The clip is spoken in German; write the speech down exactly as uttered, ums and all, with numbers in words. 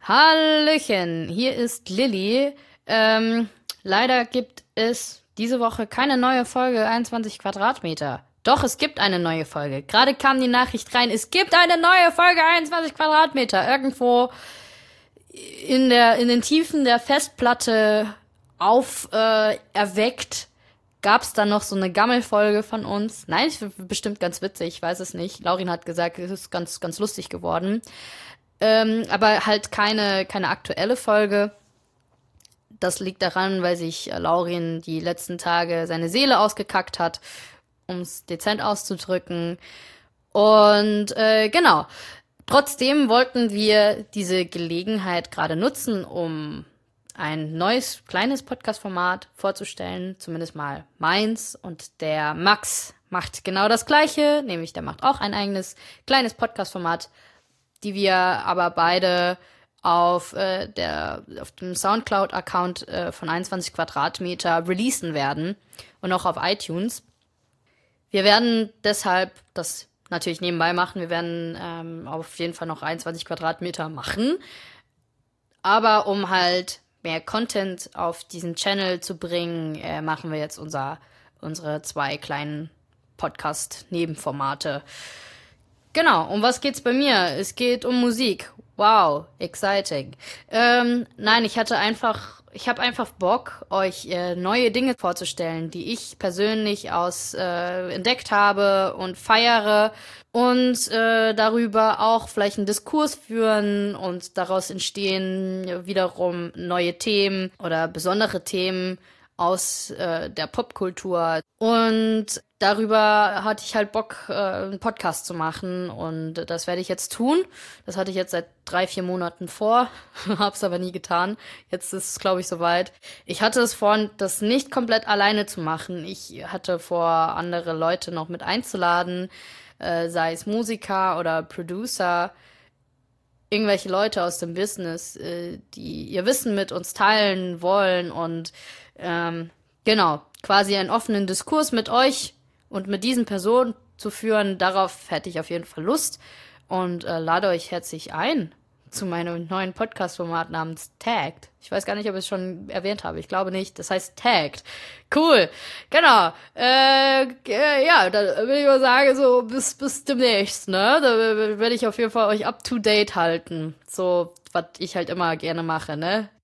Hallöchen, hier ist Lilly. Ähm, leider gibt es diese Woche keine neue Folge einundzwanzig Quadratmeter. Doch, es gibt eine neue Folge. Gerade kam die Nachricht rein, es gibt eine neue Folge einundzwanzig Quadratmeter. Irgendwo in der in den Tiefen der Festplatte auf äh, erweckt gab's dann noch so eine Gammelfolge von uns. Nein, ist bestimmt ganz witzig, ich weiß es nicht. Laurin hat gesagt, es ist ganz ganz lustig geworden. Ähm, aber halt keine keine aktuelle Folge. Das liegt daran, weil sich äh, Laurin die letzten Tage seine Seele ausgekackt hat, um es dezent auszudrücken. Und äh, genau. Trotzdem wollten wir diese Gelegenheit gerade nutzen, um ein neues, kleines Podcast-Format vorzustellen, zumindest mal meins. Und der Max macht genau das Gleiche, nämlich der macht auch ein eigenes, kleines Podcast-Format, die wir aber beide auf äh, der auf dem Soundcloud-Account äh, von einundzwanzig Quadratmeter releasen werden und auch auf iTunes. Wir werden deshalb das natürlich nebenbei machen. Wir werden ähm, auf jeden Fall noch einundzwanzig Quadratmeter machen. Aber um halt mehr Content auf diesen Channel zu bringen, äh, machen wir jetzt unser unsere zwei kleinen Podcast-Nebenformate. Genau, um was geht's bei mir? Es geht um Musik. Wow, exciting. Ähm, nein, ich hatte einfach, ich habe einfach Bock, euch äh, neue Dinge vorzustellen, die ich persönlich aus äh, entdeckt habe und feiere und äh, darüber auch vielleicht einen Diskurs führen und daraus entstehen wiederum neue Themen oder besondere Themen aus äh, der Popkultur. Und darüber hatte ich halt Bock, äh, einen Podcast zu machen und das werde ich jetzt tun. Das hatte ich jetzt seit drei, vier Monaten vor, hab's aber nie getan. Jetzt ist es, glaube ich, soweit. Ich hatte es vor, das nicht komplett alleine zu machen. Ich hatte vor, andere Leute noch mit einzuladen, äh, sei es Musiker oder Producer, irgendwelche Leute aus dem Business, äh, die ihr Wissen mit uns teilen wollen und ähm, genau, quasi einen offenen Diskurs mit euch und mit diesen Personen zu führen. Darauf hätte ich auf jeden Fall Lust und äh, lade euch herzlich ein zu meinem neuen Podcast-Format namens Tagged. Ich weiß gar nicht, ob ich es schon erwähnt habe. Ich glaube nicht. Das heißt Tagged. Cool. Genau. Äh, äh, ja, da würde ich mal sagen, so bis bis demnächst, ne? Da werde ich auf jeden Fall euch up to date halten. So, was ich halt immer gerne mache, ne?